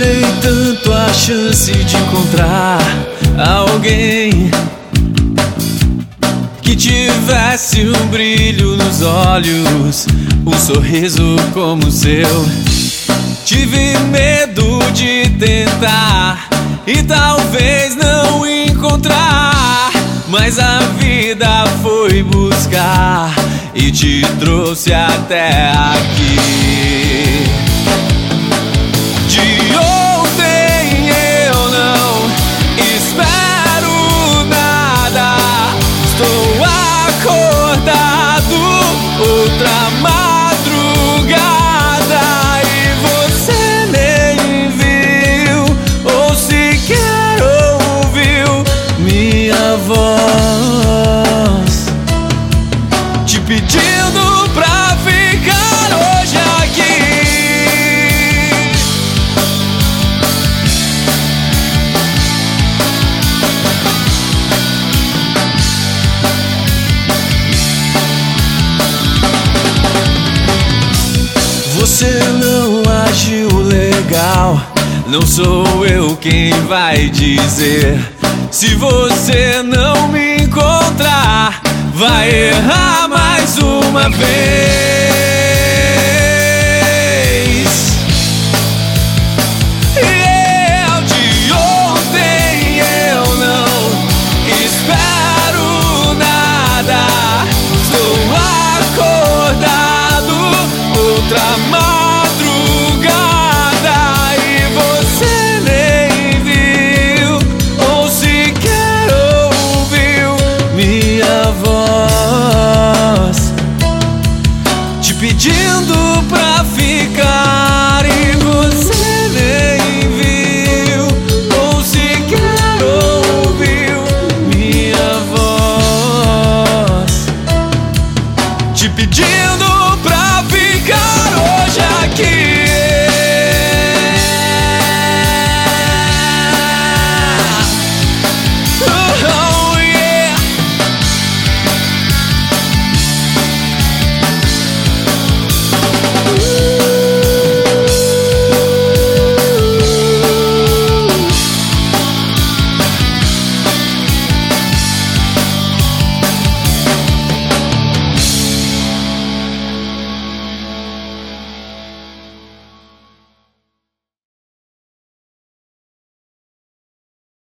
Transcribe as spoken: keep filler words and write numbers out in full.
esperei tanto a chance de encontrar alguém que tivesse um brilho nos olhos, um sorriso como o seu. Tive medo de tentar e talvez não encontrar, mas a vida foi buscar e te trouxe até aqui. De ontem eu não espero nada, estou acordado outra madrugada e você nem viu ou sequer ouviu minha voz te pedindo pra ficar hoje aqui. Você não agiu legal, não sou eu quem vai dizer. Se você não me encontrar, vai errar mais uma vez.